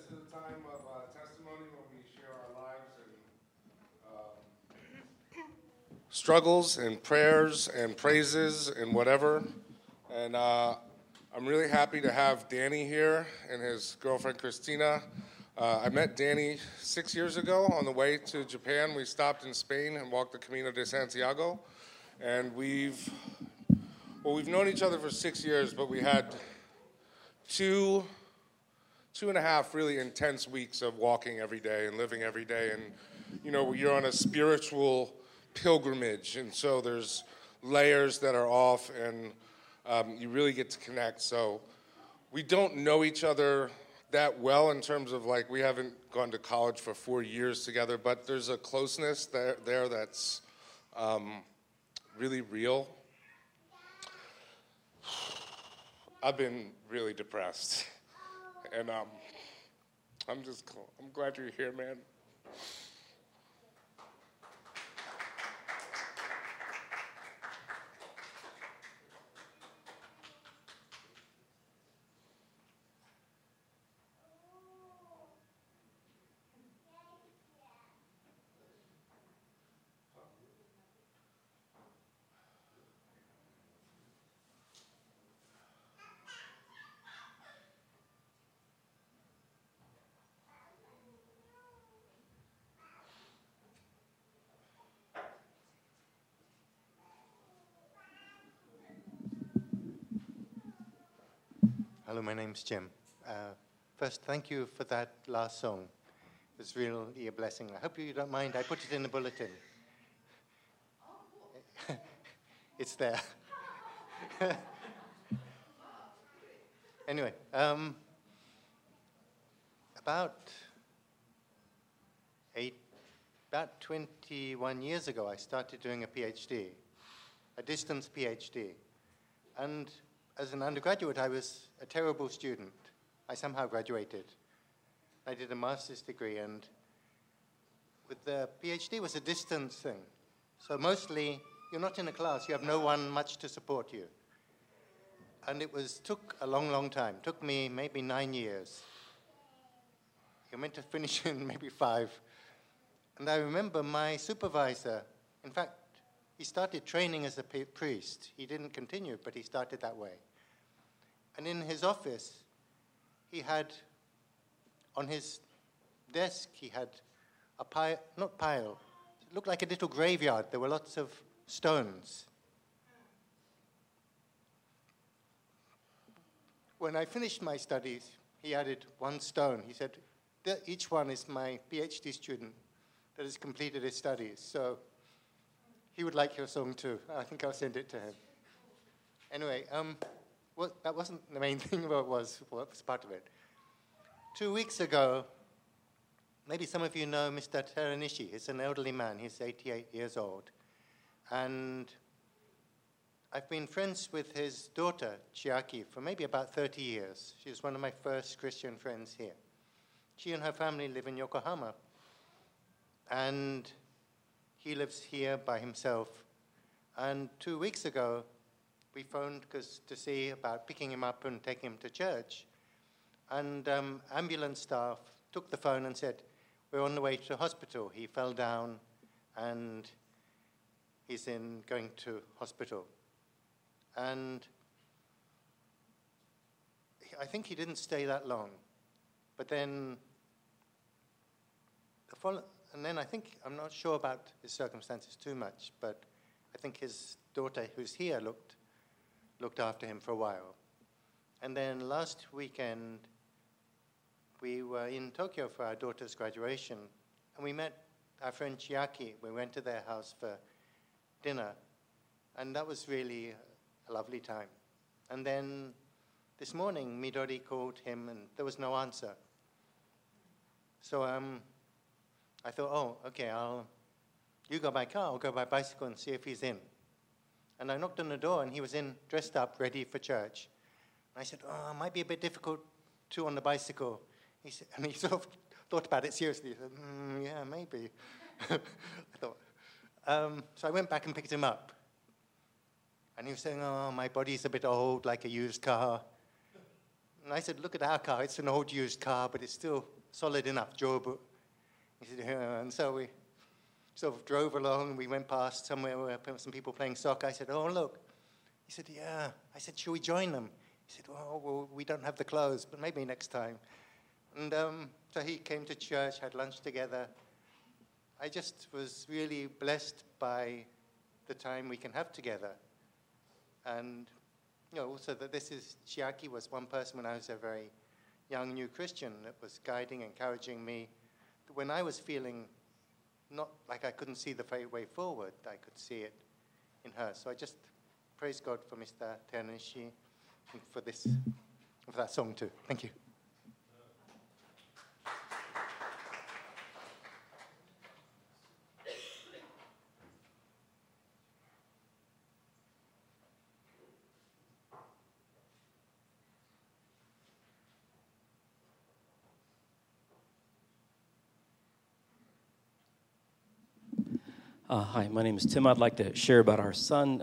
to the time of testimony when we share our lives and struggles and prayers and praises and whatever. And I'm really happy to have Danny here and his girlfriend Christina. I met Danny 6 years ago on the way to Japan. We stopped in Spain and walked the Camino de Santiago. And we've known each other for 6 years, but we had two and a half really intense weeks of walking every day and living every day. And, you know, you're on a spiritual pilgrimage, and so there's layers that are off, and you really get to connect. So we don't know each other that well in terms of, like, we haven't gone to college for 4 years together, but there's a closeness there that's really real. I've been really depressed, and I'm glad you're here, man. Hello, my name's Jim. First, thank you for that last song. It was really a blessing. I hope you don't mind. I put it in the bulletin. It's there. Anyway, about 21 years ago, I started doing a PhD, a distance PhD. And as an undergraduate, I was a terrible student. I somehow graduated. I did a master's degree, and with the PhD was a distance thing. So mostly, you're not in a class. You have no one much to support you. And it took a long, long time. It took me maybe 9 years. You're meant to finish in maybe 5. And I remember my supervisor, in fact, he started training as a priest. He didn't continue, but he started that way. And in his office, he had, on his desk, he had a pile, not pile, it looked like a little graveyard. There were lots of stones. When I finished my studies, he added 1 stone. He said, each one is my PhD student that has completed his studies. So he would like your song too. I think I'll send it to him. Anyway, well, that wasn't the main thing, but it was part of it. 2 weeks ago, maybe some of you know Mr. Teranishi. He's an elderly man. He's 88 years old. And I've been friends with his daughter, Chiaki, for maybe about 30 years. She was one of my first Christian friends here. She and her family live in Yokohama. And he lives here by himself. And 2 weeks ago, we phoned to see about picking him up and taking him to church. And ambulance staff took the phone and said, we're on the way to hospital. He fell down and he's going to hospital. And I think he didn't stay that long. But then, I think, I'm not sure about his circumstances too much, but I think his daughter, who's here, looked after him for a while. And then last weekend, we were in Tokyo for our daughter's graduation, and we met our friend Chiaki. We went to their house for dinner, and that was really a lovely time. And then this morning, Midori called him, and there was no answer. So I thought, oh, okay, you go by car, I'll go by bicycle and see if he's in. And I knocked on the door, and he was dressed up, ready for church. And I said, oh, it might be a bit difficult on the bicycle. He sort of thought about it seriously. He said, yeah, maybe. I thought. So I went back and picked him up. And he was saying, oh, my body's a bit old, like a used car. And I said, look at our car. It's an old used car, but it's still solid enough, Job. He said, yeah. And so we sort of drove along. We went past somewhere where some people playing soccer. I said, oh, look. He said, yeah. I said, should we join them? He said, well, we don't have the clothes, but maybe next time. And so he came to church, had lunch together. I just was really blessed by the time we can have together. And, also that Chiaki was one person when I was a very young new Christian that was guiding, encouraging me. When I was feeling not like I couldn't see the way forward, I could see it in her. So I just praise God for Mr. Ternishi and for that song too. Thank you. Hi, my name is Tim. I'd like to share about our son.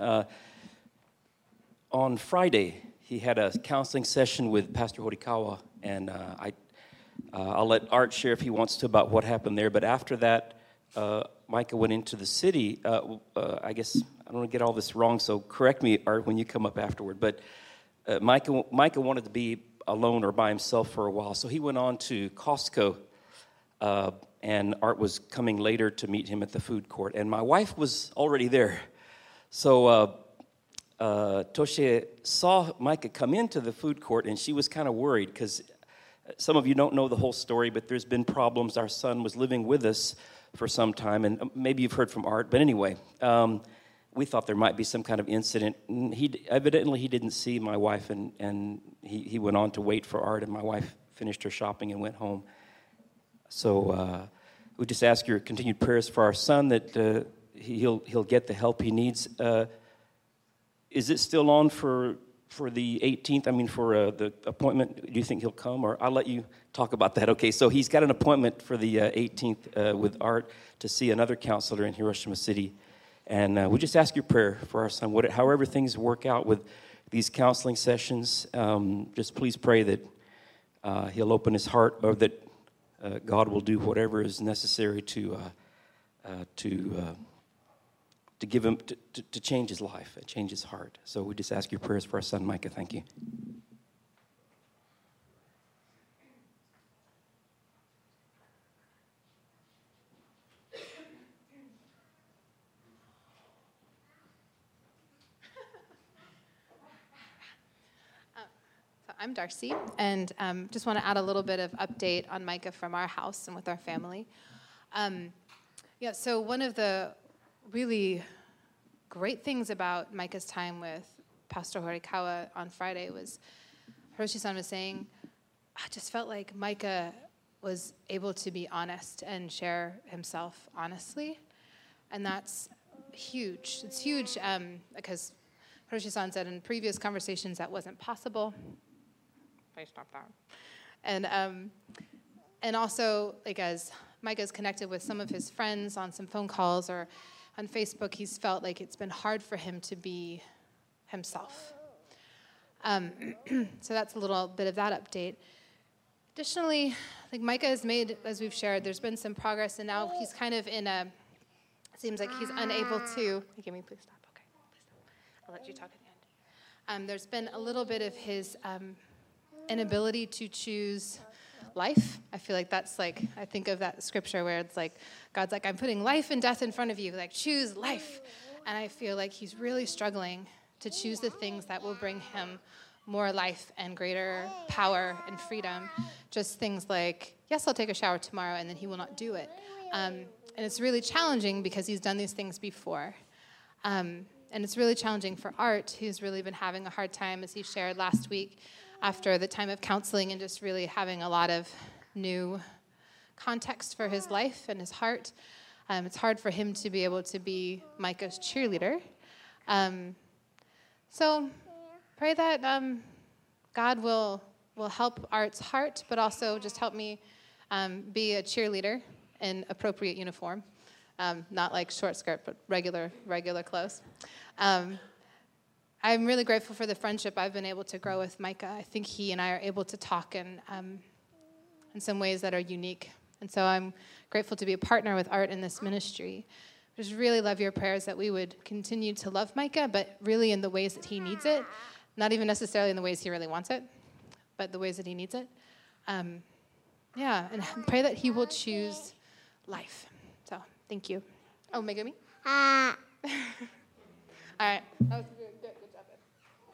On Friday, he had a counseling session with Pastor Horikawa, and I'll let Art share if he wants to about what happened there. But after that, Micah went into the city. I guess I don't want to get all this wrong, so correct me, Art, when you come up afterward. But Micah wanted to be alone or by himself for a while, so he went on to Costco. And Art was coming later to meet him at the food court. And my wife was already there. So Toshe saw Micah come into the food court, and she was kind of worried because some of you don't know the whole story, but there's been problems. Our son was living with us for some time, and maybe you've heard from Art. But anyway, we thought there might be some kind of incident. Evidently, he didn't see my wife, and he went on to wait for Art, and my wife finished her shopping and went home. So we just ask your continued prayers for our son that he'll get the help he needs. Is it still on for the 18th? I mean, for the appointment? Do you think he'll come? Or I'll let you talk about that. Okay, so he's got an appointment for the 18th with Art to see another counselor in Hiroshima City. And we just ask your prayer for our son. However things work out with these counseling sessions, just please pray that he'll open his heart, or that God will do whatever is necessary to give him, to change his life, change his heart. So we just ask your prayers for our son, Micah. Thank you. I'm Darcy, and just want to add a little bit of update on Micah from our house and with our family. So one of the really great things about Micah's time with Pastor Horikawa on Friday was Hiroshi-san was saying, I just felt like Micah was able to be honest and share himself honestly, and that's huge. It's huge because Hiroshi-san said in previous conversations that wasn't possible. Please stop that. And also, like, as Micah's connected with some of his friends on some phone calls or on Facebook, he's felt like it's been hard for him to be himself. So that's a little bit of that update. Additionally, like Micah has made, as we've shared, there's been some progress, and now he's kind of in a, it seems like he's unable to, give me, please stop, okay, please stop. I'll let you talk at the end. There's been a little bit of his inability to choose life. I feel like that's like, I think of that scripture where it's like, God's like, I'm putting life and death in front of you, like choose life. And I feel like he's really struggling to choose the things that will bring him more life and greater power and freedom. Just things like, yes, I'll take a shower tomorrow, and then he will not do it. And it's really challenging because he's done these things before. And it's really challenging for Art, who's really been having a hard time, as he shared last week, after the time of counseling and just really having a lot of new context for his life and his heart. It's hard for him to be able to be Micah's cheerleader. So pray that God will help Art's heart, but also just help me be a cheerleader in appropriate uniform. Not like short skirt, but regular clothes. I'm really grateful for the friendship I've been able to grow with Micah. I think he and I are able to talk, and in some ways that are unique. And so I'm grateful to be a partner with Art in this ministry. Just really love your prayers that we would continue to love Micah, but really in the ways that he needs it, not even necessarily in the ways he really wants it, but the ways that he needs it. And pray that he will choose life. So, thank you. Oh, Megumi? All right. That was good. Good job, Ed.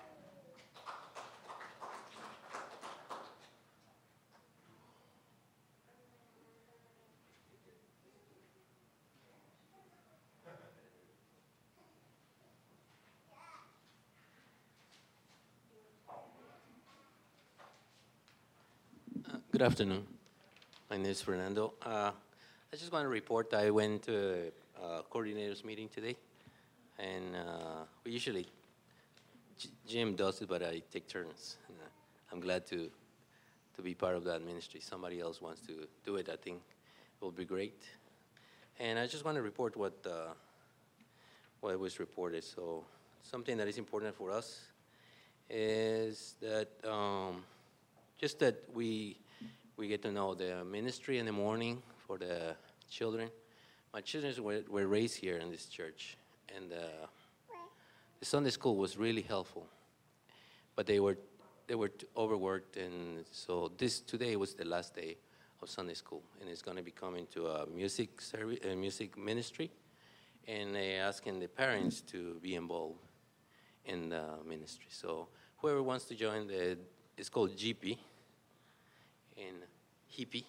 Good afternoon. My name is Fernando. I just want to report I went to a coordinators meeting today, and we usually, Jim does it, but I take turns. And, I'm glad to be part of that ministry. Somebody else wants to do it, I think it will be great. And I just want to report what was reported. So something that is important for us is that just that we get to know the ministry in the morning for the children. My children were raised here in this church, and the Sunday school was really helpful. But they were overworked, and so today was the last day of Sunday school, and it's going to be coming to a music service, a music ministry, and they're asking the parents to be involved in the ministry. So whoever wants to join, it's called GP. In hippie,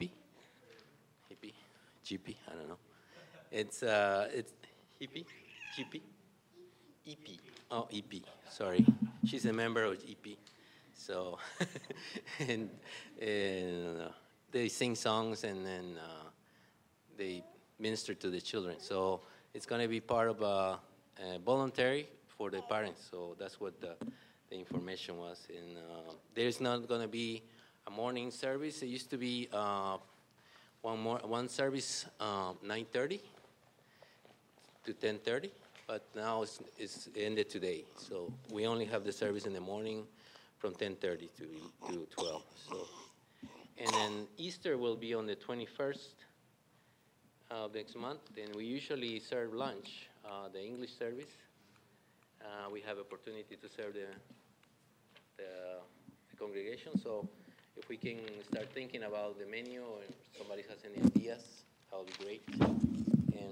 GP, I don't know. It's hippie, GP, EP. Oh, EP. Sorry, she's a member of EP. So, and they sing songs and then they minister to the children. So it's going to be part of voluntary for the parents. So that's what the information was. And there's not going to be a morning service. It used to be one service 9:30 to 10:30, but now it's ended today. So we only have the service in the morning from 10:30 to 12. So, and then Easter will be on the 21st of next month. And we usually serve lunch, the English service. We have opportunity to serve the congregation. So if we can start thinking about the menu, or if somebody has any ideas, that would be great. And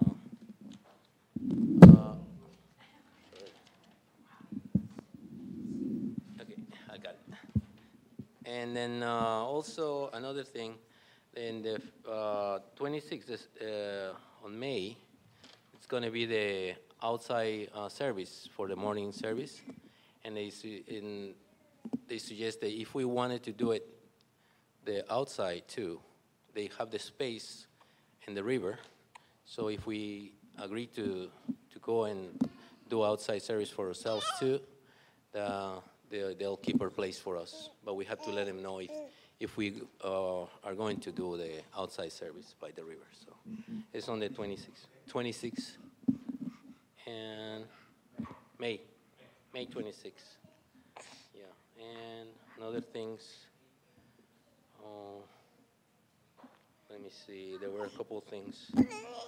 okay, I got it. And then also another thing, in the 26th on May, it's going to be the outside service for the morning service, and they suggest that if we wanted to do it the outside too, they have the space in the river. So if we agree to go and do outside service for ourselves too, they'll keep our place for us. But we have to let them know if we are going to do the outside service by the river. So it's on the 26th, and May 26th. And other things, let me see, there were a couple of things. Yeah,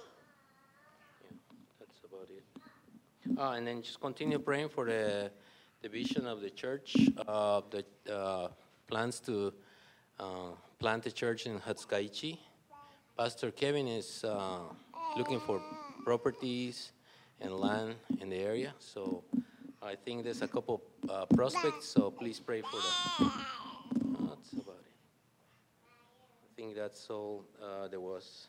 that's about it. And then just continue praying for the vision of the church, the plans to plant a church in Hatsukaichi. Pastor Kevin is looking for properties and land in the area, so I think there's a couple prospects, so please pray for them. That's about it. I think that's all there was.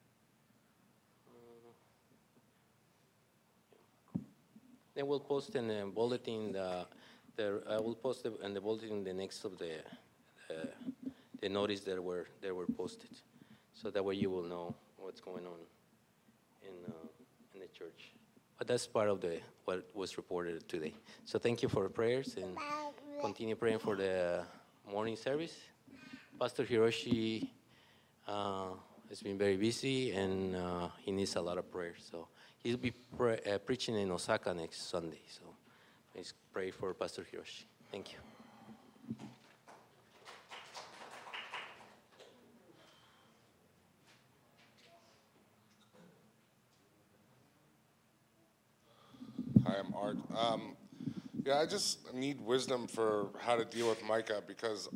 Then we'll post in the bulletin. I will post in the bulletin the next of the notice that were posted, so that way you will know what's going on in the church. But that's part of what was reported today. So thank you for the prayers, and continue praying for the morning service. Pastor Hiroshi has been very busy, and he needs a lot of prayer. So he'll be preaching in Osaka next Sunday. So please pray for Pastor Hiroshi. Thank you. I'm Art. Yeah, I just need wisdom for how to deal with Micah because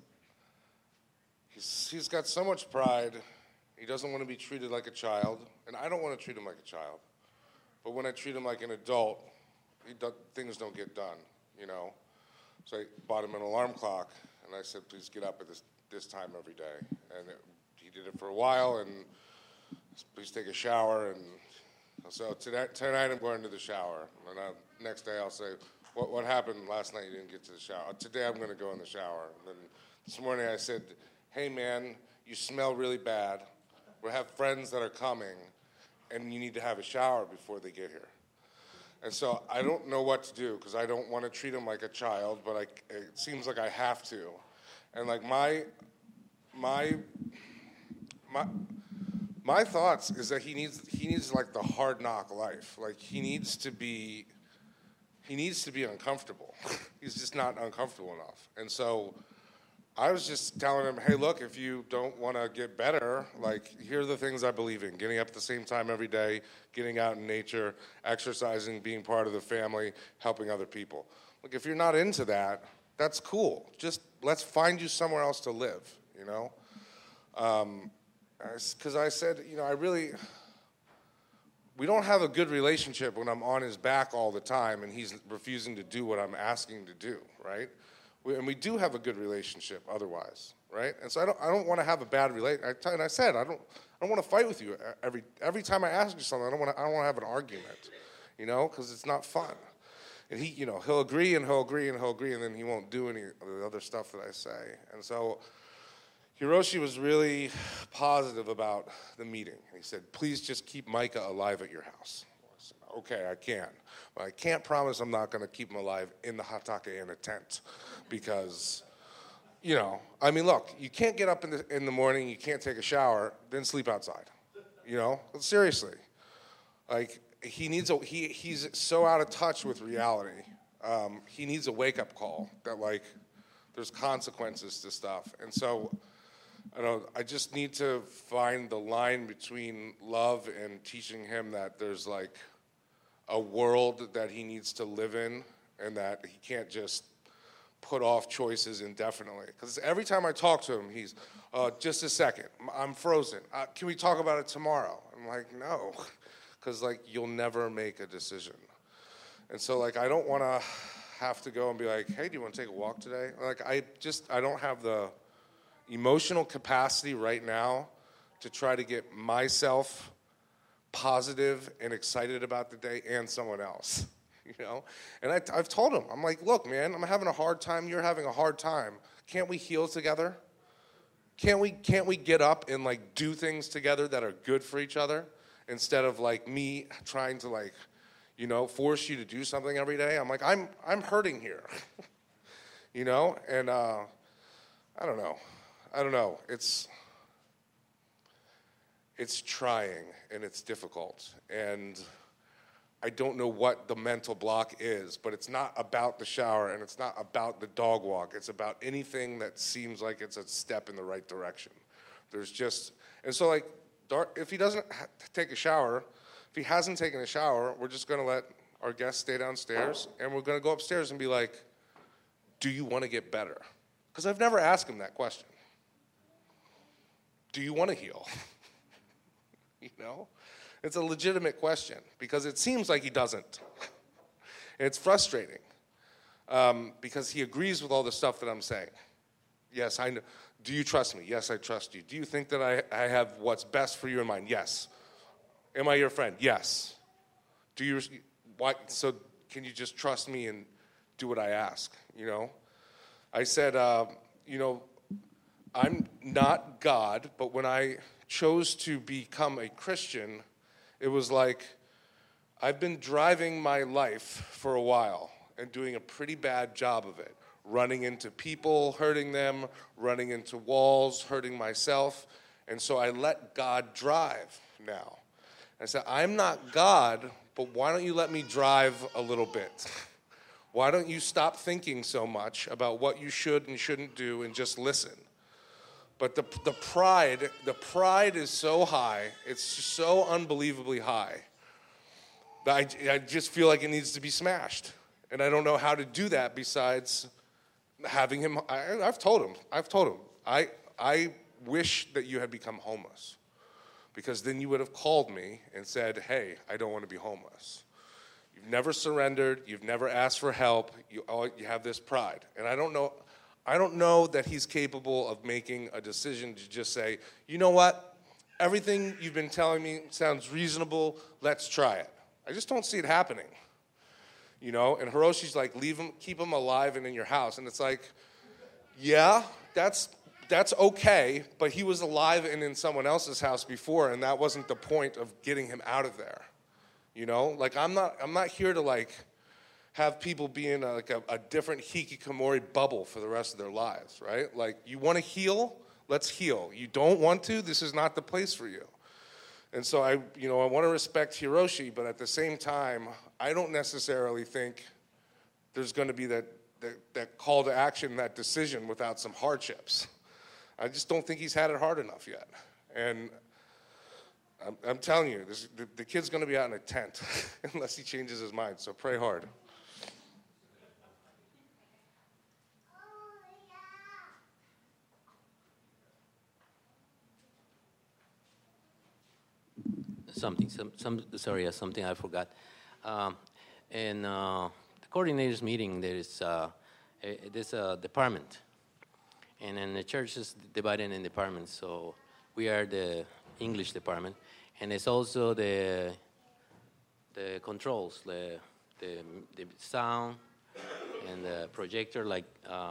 he's got so much pride. He doesn't want to be treated like a child, and I don't want to treat him like a child. But when I treat him like an adult, things don't get done, you know. So I bought him an alarm clock, and I said, please get up at this time every day. And he did it for a while, and please take a shower. And so tonight I'm going to the shower. And next day I'll say, what happened last night you didn't get to the shower? Today I'm going to go in the shower. And then this morning I said, hey, man, you smell really bad. We have friends that are coming, and you need to have a shower before they get here. And so I don't know what to do because I don't want to treat him like a child, but it seems like I have to. And like my thoughts is that he needs like the hard knock life. Like he needs to be uncomfortable. He's just not uncomfortable enough. And so I was just telling him, hey, look, if you don't want to get better, like, here are the things I believe in. Getting up at the same time every day, getting out in nature, exercising, being part of the family, helping other people. Like, if you're not into that, that's cool. Just let's find you somewhere else to live, you know? Because I said, you know, we don't have a good relationship when I'm on his back all the time and he's refusing to do what I'm asking to do, right? And we do have a good relationship otherwise, right? And so I don't want to have a bad relationship. And I said I don't want to fight with you every time I ask you something. I don't want to have an argument, you know, because it's not fun. And he'll agree and he'll agree and he'll agree, and then he won't do any of the other stuff that I say. And so Hiroshi was really positive about the meeting. He said, please just keep Micah alive at your house. I said, okay, I can. But I can't promise I'm not going to keep him alive in the hatake in a tent because, you know, I mean, look, you can't get up in the morning, you can't take a shower, then sleep outside, you know? Seriously. Like, he's so out of touch with reality. He needs a wake-up call that, like, there's consequences to stuff. And so, I just need to find the line between love and teaching him that there's, like, a world that he needs to live in and that he can't just put off choices indefinitely. Because every time I talk to him, he's, just a second, I'm frozen. Can we talk about it tomorrow? I'm like, no, because, like, you'll never make a decision. And so, like, I don't want to have to go and be like, hey, do you want to take a walk today? Like, I don't have the emotional capacity right now to try to get myself positive and excited about the day and someone else, you know? And I've told him, I'm like, look, man, I'm having a hard time. You're having a hard time. Can't we heal together? Can't we get up and, like, do things together that are good for each other instead of, like, me trying to, like, you know, force you to do something every day? I'm like, I'm hurting here, you know? And I don't know. It's trying and it's difficult, and I don't know what the mental block is, but it's not about the shower and it's not about the dog walk. It's about anything that seems like it's a step in the right direction. And so, like, if he doesn't take a shower, if he hasn't taken a shower, we're just going to let our guests stay downstairs, and we're going to go upstairs and be like, do you want to get better? Because I've never asked him that question. Do you want to heal? You know? It's a legitimate question because it seems like he doesn't. And it's frustrating because he agrees with all the stuff that I'm saying. Yes, I know. Do you trust me? Yes, I trust you. Do you think that I have what's best for you in mind? Yes. Am I your friend? Yes. So can you just trust me and do what I ask, you know? I said, you know, I'm not God, but when I chose to become a Christian, it was like I've been driving my life for a while and doing a pretty bad job of it, running into people, hurting them, running into walls, hurting myself, and so I let God drive now. I said, I'm not God, but why don't you let me drive a little bit? Why don't you stop thinking so much about what you should and shouldn't do and just listen? But the pride is so high, it's so unbelievably high, I just feel like it needs to be smashed. And I don't know how to do that besides having him. I've told him, I wish that you had become homeless, because then you would have called me and said, hey, I don't want to be homeless. You've never surrendered. You've never asked for help. You have this pride. And I don't know that he's capable of making a decision to just say, you know what? Everything you've been telling me sounds reasonable. Let's try it. I just don't see it happening. You know, and Hiroshi's like, leave him, keep him alive and in your house. And it's like, yeah, that's okay, but he was alive and in someone else's house before, and that wasn't the point of getting him out of there. You know, like I'm not here to like have people be in a different hikikomori bubble for the rest of their lives, right? Like, you want to heal, let's heal. You don't want to, this is not the place for you. And so I want to respect Hiroshi, but at the same time, I don't necessarily think there's going to be that call to action, that decision without some hardships. I just don't think he's had it hard enough yet. And I'm telling you, the kid's going to be out in a tent unless he changes his mind, so pray hard. Something I forgot. In the coordinators meeting, there's a department, and then the church is divided in departments. So we are the English department, and it's also the controls, the sound and the projector. Like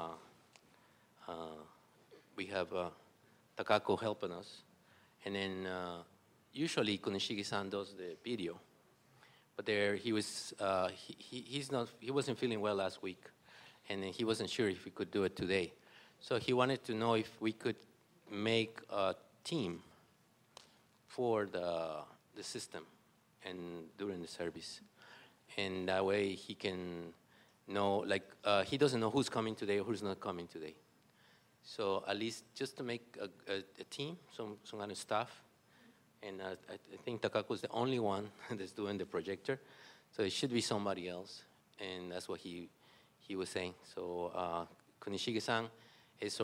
we have Takako helping us, and then. Usually Kunishige-san does the video, but he wasn't feeling well last week, and he wasn't sure if he could do it today. So he wanted to know if we could make a team for the system and during the service, and that way he can know, like he doesn't know who's coming today or who's not coming today. So at least just to make a team, some kind of staff. And I think Takako is the only one that's doing the projector, so it should be somebody else, and that's what he was saying. So Kunishige-san is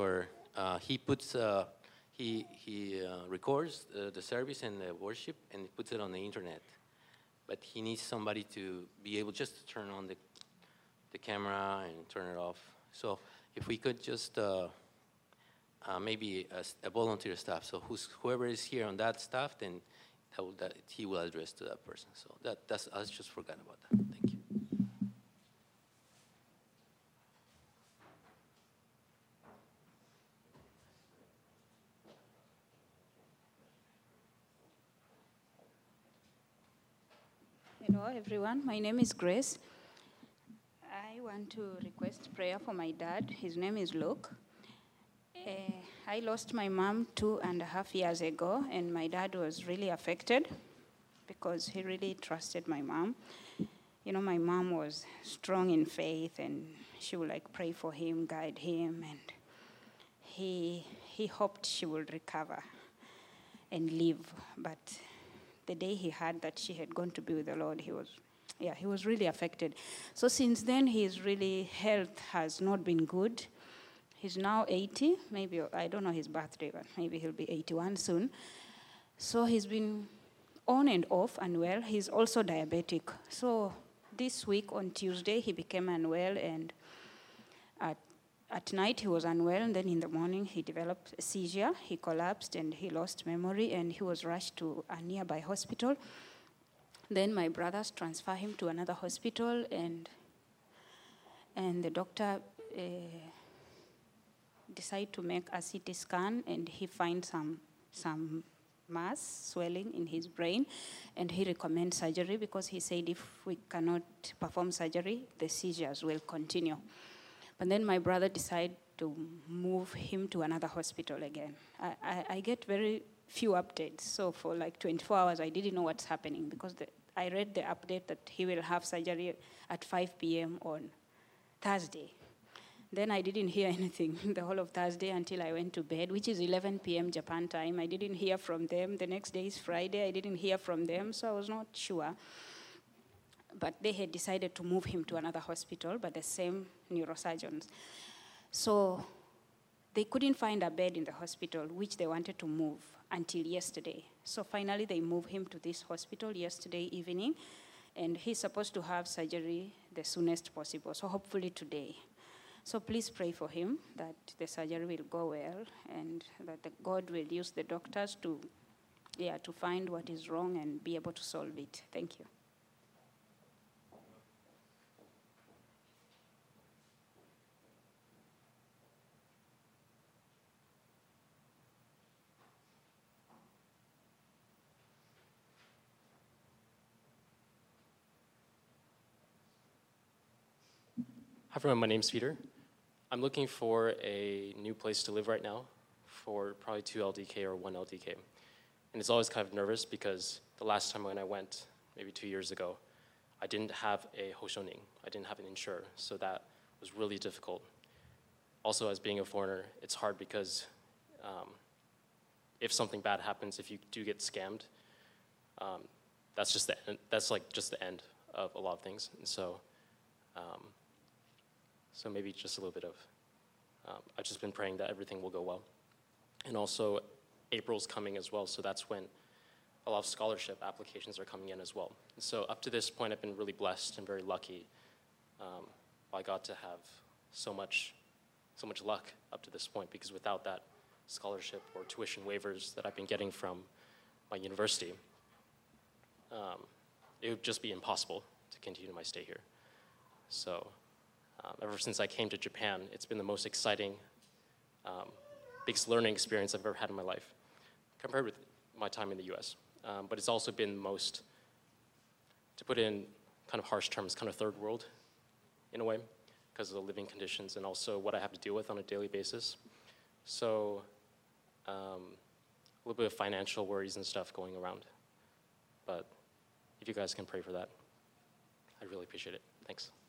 he records the service and the worship and puts it on the internet, but he needs somebody to be able just to turn on the camera and turn it off. So if we could just maybe a volunteer staff. So whoever is here on that staff, then he will address to that person. So I just forgot about that. Thank you. Hello, everyone. My name is Grace. I want to request prayer for my dad. His name is Luke. I lost my mom 2.5 years ago, and my dad was really affected because he really trusted my mom. You know, my mom was strong in faith, and she would pray for him, guide him, and he hoped she would recover and live. But the day he heard that she had gone to be with the Lord, he was really affected. So since then, his health has not been good. He's now 80, maybe, I don't know his birthday, but maybe he'll be 81 soon. So he's been on and off unwell. He's also diabetic. So this week on Tuesday, he became unwell, and at night he was unwell, and then in the morning he developed a seizure. He collapsed and he lost memory, and he was rushed to a nearby hospital. Then my brothers transferred him to another hospital, and the doctor decided to make a CT scan, and he finds some mass swelling in his brain, and he recommends surgery because he said if we cannot perform surgery, the seizures will continue. But then my brother decided to move him to another hospital again. I get very few updates, so for 24 hours I didn't know what's happening because I read the update that he will have surgery at 5 p.m. on Thursday. Then I didn't hear anything the whole of Thursday until I went to bed, which is 11 p.m. Japan time. I didn't hear from them. The next day is Friday. I didn't hear from them, so I was not sure. but they had decided to move him to another hospital, but the same neurosurgeons. So they couldn't find a bed in the hospital, which they wanted to move until yesterday. So finally, they moved him to this hospital yesterday evening, and he's supposed to have surgery the soonest possible, so hopefully today. So please pray for him that the surgery will go well and that God will use the doctors to find what is wrong and be able to solve it. Thank you. Hi everyone, my name's Peter. I'm looking for a new place to live right now for probably 2 LDK or 1 LDK. And it's always kind of nervous because the last time when I went, maybe 2 years ago, I didn't have a hoshoning. I didn't have an insurer, so that was really difficult. Also, as being a foreigner, it's hard because if something bad happens, if you do get scammed, that's just the end of a lot of things. And so, so maybe just a little bit of, I've just been praying that everything will go well. And also, April's coming as well, so that's when a lot of scholarship applications are coming in as well. And so up to this point, I've been really blessed and very lucky. I got to have so much luck up to this point, because without that scholarship or tuition waivers that I've been getting from my university, it would just be impossible to continue my stay here. So ever since I came to Japan, it's been the most exciting, biggest learning experience I've ever had in my life, compared with my time in the US. But it's also been the most, to put in kind of harsh terms, kind of third world in a way, because of the living conditions and also what I have to deal with on a daily basis. So a little bit of financial worries and stuff going around. But if you guys can pray for that, I'd really appreciate it. Thanks.